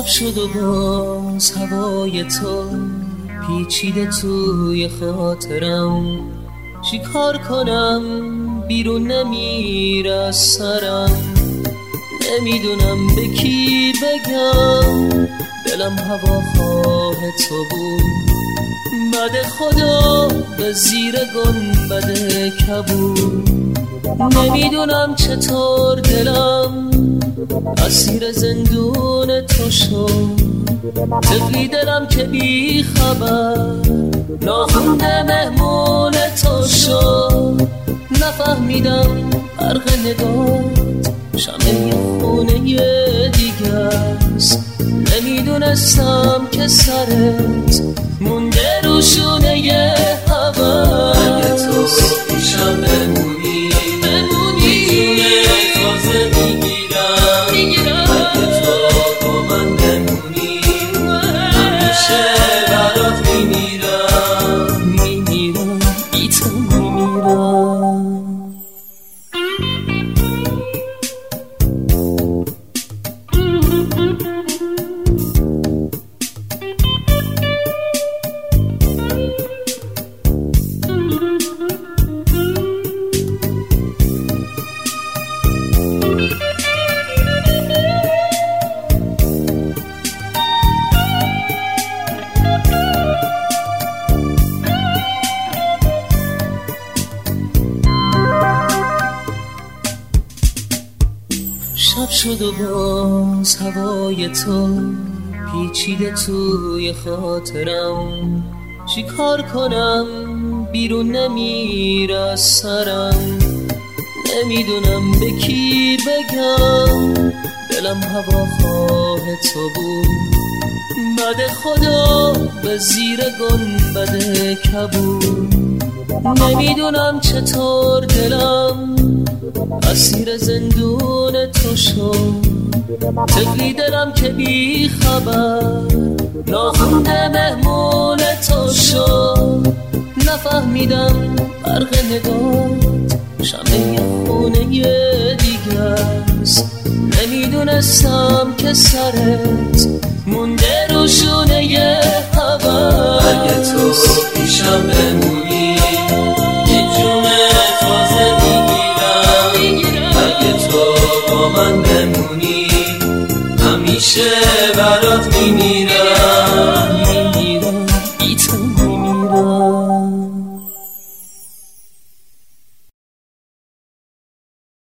شب شد و باز هوای تو پیچیده توی خاطرم، چیکار کنم بیرون نمیره از سرم، نمیدونم به کی بگم دلم هواخواه تو بود، بد خدا به زیر گنبد کبود، نمیدونم چطور دلم اسیر زندون تو شد، طفلی دلم که بی خبر ناخونده مهمون تو شد، نفهمیدم برق نگات شمع خونه دیگه است، نمیدونستم که سرت مونده رو شونه هوا، اگه تو پیشم بمونی میتونه تازه میگیرم، اگه تو با من بمونی همیشه برات میمیرم بی تو میمیرم. شب شد و باز هوای تو پیچیده توی خاطرم، چیکار کنم بیرون نمیره از سرم، نمیدونم به کی بگم دلم هواخواه تو بود، بد خدا به زیر گنبد کبود، نمیدونم چطور دلم اسیر زندون تو شد، طفلی دلم که بی خبر ناخونده مهمون تو شد، نفهمیدم برق نگات شمع خونه دیگه است، نمیدونستم که سرت مونده رو شونه هوا، اگه تو پیشم بمونی یه جونه تازه میگیرم، اگه تو با من بمونی همیشه برات میمیرم.